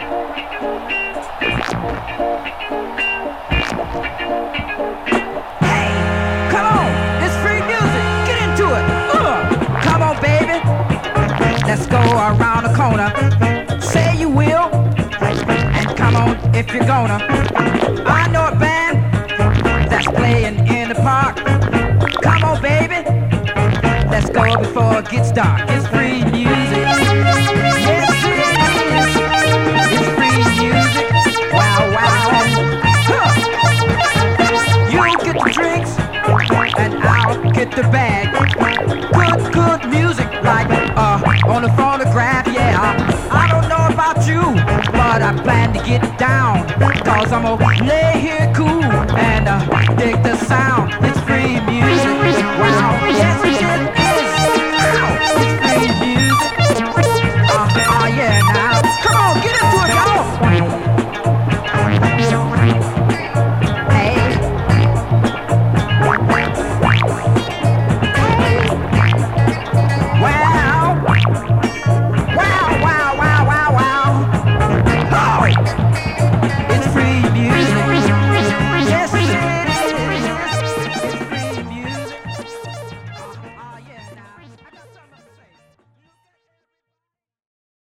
Come on, it's free music. Get into it. Come on, baby. Let's go around the corner. Say you will, and come on if you're gonna. I know a band that's playing in the park. Come on, baby. Let's go before it gets dark. It's free music. Yes, it is. It's free music. Wow, wow. Huh. You get the drinks, and I'll get the bag. Good, good music, like on the phonograph, yeah. I don't know about you, but I plan to get down. Cause I'm gonna lay here cool and dig the sound. It's